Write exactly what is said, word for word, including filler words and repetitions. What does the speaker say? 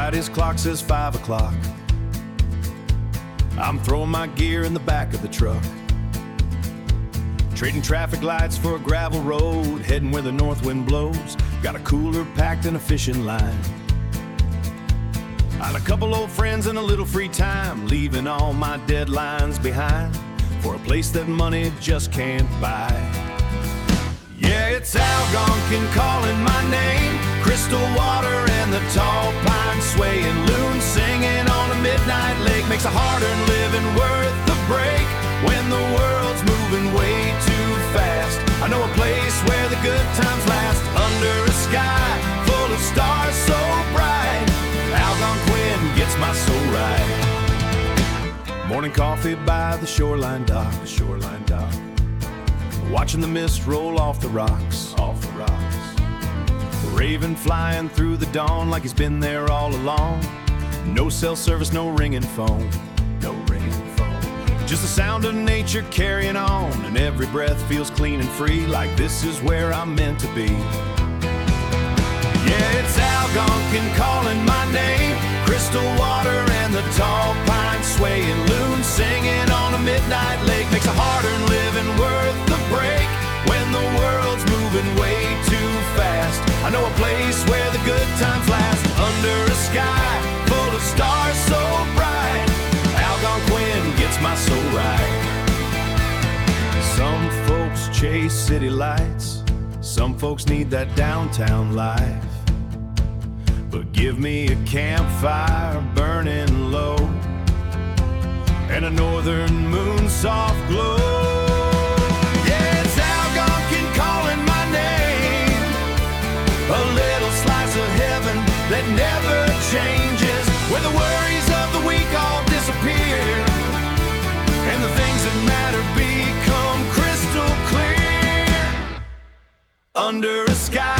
right, his clock says five o'clock. I'm throwing my gear in the back of the truck, trading traffic lights for a gravel road, heading where the north wind blows. Got a cooler packed and a fishing line. I had a couple old friends and a little free time, leaving all my deadlines behind for a place that money just can't buy. Yeah, it's Algonquin calling my name, crystal water and the tall pines swaying, loons singing on a midnight lake, makes a hard-earned living worth the break when the world's moving way too fast. I know a place where the good times last, under a sky full of stars so bright. Algonquin gets my soul right. Morning coffee by the shoreline dock, the shoreline dock. Watching the mist roll off the rocks, off the rocks. Raven flying through the dawn like he's been there all along. No cell service, no ringing phone, no ringing phone. Just the sound of nature carrying on, and every breath feels clean and free, like this is where I'm meant to be. Yeah, it's Algonquin calling my name, crystal water and the tall pines swaying, loons singing on a midnight lake, makes a hard-earned living worth the break when the world's moving way too fast. I know a place where the good times last, under a sky full of stars so bright. Algonquin gets my soul right. Some folks chase city lights, some folks need that downtown life, but give me a campfire burning low and a northern moon soft glow. Yeah, it's Algonquin calling my name, a little slice of heaven that never changes, where the worries of the week all disappear and the things that matter become crystal clear, under a sky